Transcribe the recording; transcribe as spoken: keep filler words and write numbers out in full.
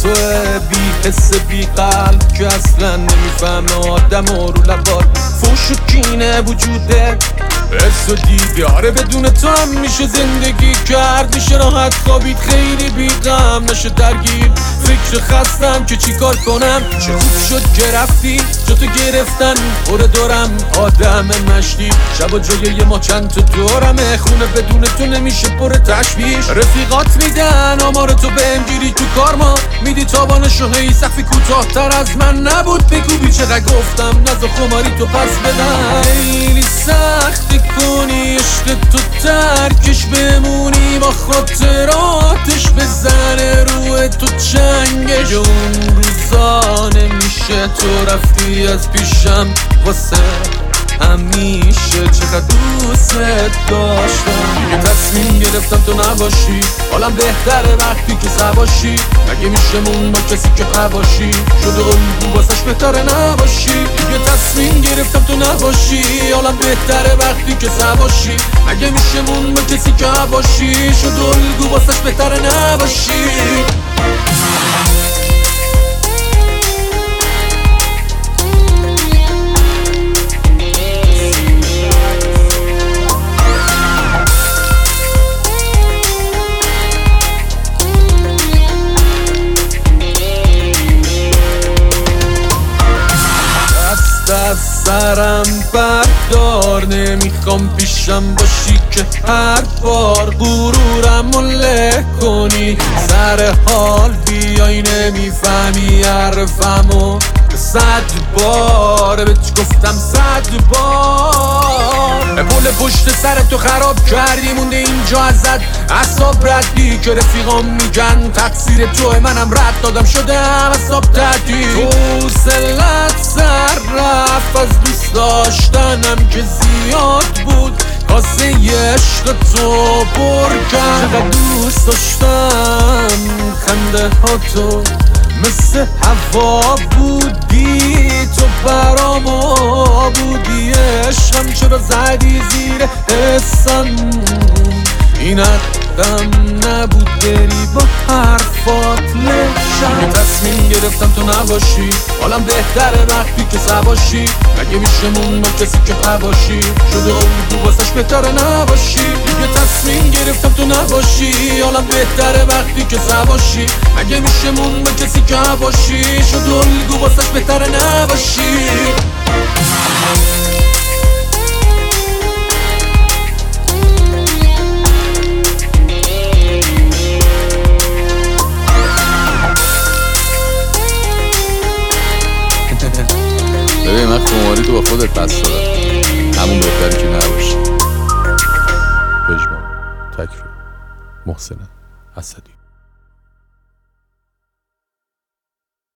توه، بی حس بی قلب که اصلا نمیفهمه آدم رو لبات فوش و کینه وجوده حس و دیده. آره بدون تو هم میشه زندگی کرد، میشه راحت خوابید خیلی بی غم نشه درگیر فکر خستم که چی کار کنم. چه خوب شد که رفتی جا تو گرفتن پر دورم آدم مشتی، شب و جای یه ما چند تا دورمه خونه بدون تو نمیشه پر تشویش. رفیقات میدن آمار تو بهم گیری تو کار ما میدی تابانشو هی سقفی کوتاه‌تر از من نبود بگو بی چقدر گفتم نزا خماری تو پس بدم. خیلی سخت کنی عشق تو ترکش بمونی با خاطراتش بزنه روی تو چنگش. اون روزا نمیشه تو رفتی از پیشم واسه همیشه چقدر دوست داشتم. یه تصمیم گرفتم تو نباشی حالم بهتره وقتی که سباشی مگه میشه مون با کسی که هواشی شده الگو واسش بهتره نباشی. یه تصمیم گرفتم تو نباشی حالم بهتره وقتی که سباشی مگه میشه مون با کسی که هواشی شده الگو واسش بهتره نباشی. از سرم بردار نمیخوام پیشم باشی که هر بار غرورم رو له کنی سر حال بیای نمیفهمی حرفمو صد بار بهت گفتم صد بار. پل پشت سر تو خراب کردی مونده اینجا ازت اعصاب ردی که رفیقام میگن تقصیر توه منم رد دادم شدم اعصاب تعدی. تو سلت سر رفت از دوست داشتنم که زیاد بود کاسه عشق تو پر کرد. چقدر دوست داشتم خنده ها تو مثل هوا بودی تو برام بودی عشقم چرا زدی زیر حسم این حقم نبود بری با حرفات لشم. یه تصمیم گرفتم تو نباشی حالم بهتره وقتی که سباشی مگه میشه مون با کسی که هواشی شده الگو واسش بهتره نباشی. یه تصمیم گرفتم تو نباشی حالم بهتره وقتی که سباشی مگه میشه مون با کسی که هواشی شده الگو واسش بهتره نباشی. ببین من خماری تو با خودت پس دادم همون بهتری که نباشی. پژمان تکرو محسن اسدی.